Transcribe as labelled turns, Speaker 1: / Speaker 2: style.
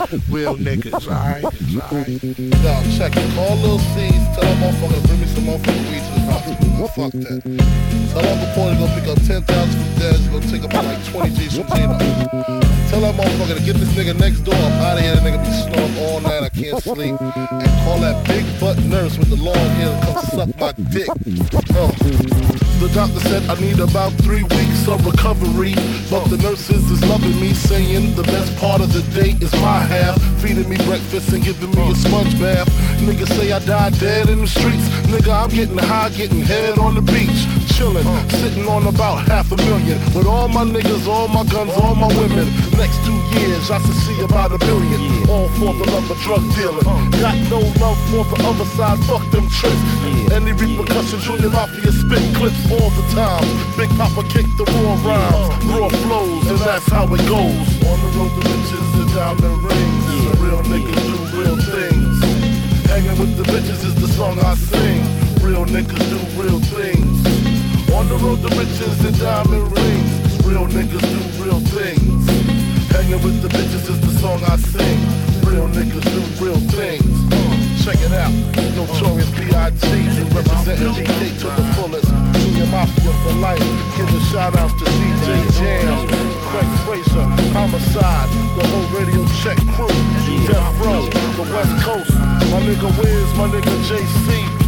Speaker 1: Real niggas, alright?
Speaker 2: Yo, check it. Call Lil C's, tell that motherfucker to bring me some motherfucking weed to the hospital. Fuck that. Tell Uncle Porter to go pick up 10,000 from Dez, go take up like 20 G's from Gino. Tell that motherfucker to get this nigga next door up out of here. That nigga be snoring all night, I can't sleep. And call that big butt nurse with the long hair to come suck my dick. The doctor said I need about 3 weeks of recovery, but the nurses is loving me, saying the best part of the day is my half, feeding me breakfast and giving me a sponge bath. Niggas say I died dead in the streets. Nigga, I'm getting high, getting head on the beach, chilling, sitting on about $500,000 with all my niggas, all my guns, all my women. Next 2 years I should see about $1 billion, all for the love of drug dealing. Got no love for the other side, fuck them tricks. Any repercussions, Junior Mafia spit clips all the time. Big Papa kick the raw rhymes, raw flows, and that's how it goes. On the road to riches and diamond rings, real niggas do real things. Hanging with the bitches is the song I sing. Real niggas do real things. On the road to riches and diamond rings, real niggas do real things. Hanging with the bitches is the song I sing. Real niggas do real things. Check it out, Notorious B.I.G. representing GK to the fullest. Junior Mafia for life. Giving shout outs to DJ Jam, Craig Fraser, Homicide, the whole Radio Check crew, Death Row, the West Coast. My nigga Wiz, my nigga JC.